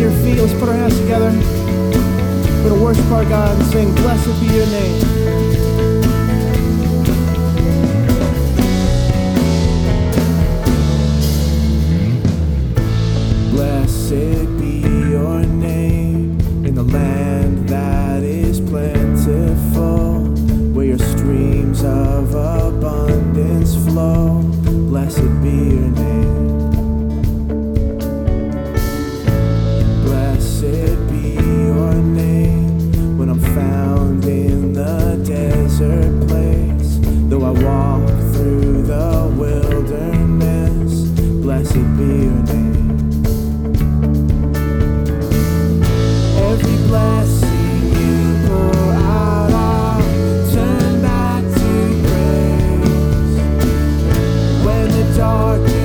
your feet. Let's put our hands together. We're going to worship our God and sing, "Blessed be your name." Blessed be your name in the land that is plentiful, where your streams of abundance flow. Blessed be your name. Blessed be your name when I'm found in the desert place. Though I walk through the wilderness, blessed be your name. Every blessing you pour out, I'll turn back to praise. When the dark